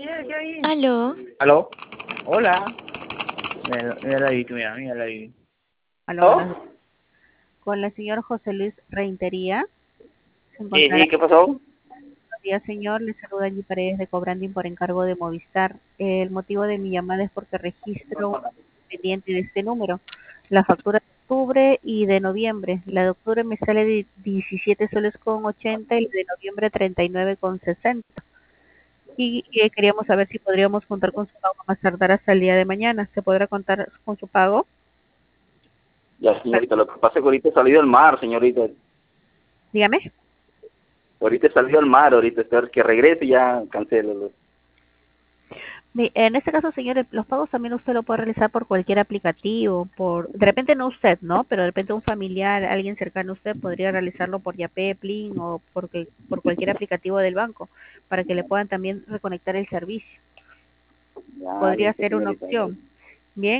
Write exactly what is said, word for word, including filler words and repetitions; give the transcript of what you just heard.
Aló, ¿Aló? Hola. Mira, mira la vi, mira, mira la vi. Aló, ¿Oh? buenos días. Con el señor José Luis Reintería. Se Sí, encontrará. sí, ¿qué pasó? Buenos días, señor. Le saluda Angie Paredes de Cobranding por encargo de Movistar. El motivo de mi llamada es porque registro un pendiente de este número. La factura de octubre y de noviembre. La de octubre me sale de diecisiete soles con ochenta y la de noviembre treinta y nueve con sesenta. Y, y queríamos saber si podríamos contar con su pago a más tardar hasta el día de mañana. ¿Se podrá contar con su pago? Ya, señorita, lo que pasa es que ahorita he salido al mar, señorita. Dígame. Ahorita he salido al mar, ahorita espero que regrese y ya cancelo. Mi- En este caso, señores, los pagos también usted lo puede realizar por cualquier aplicativo, por, de repente no usted, ¿no? Pero de repente un familiar, alguien cercano a usted podría realizarlo por Yapé, Plin o porque, por cualquier aplicativo del banco, para que le puedan también reconectar el servicio. Ya, Podría listo, ser una señorita. opción.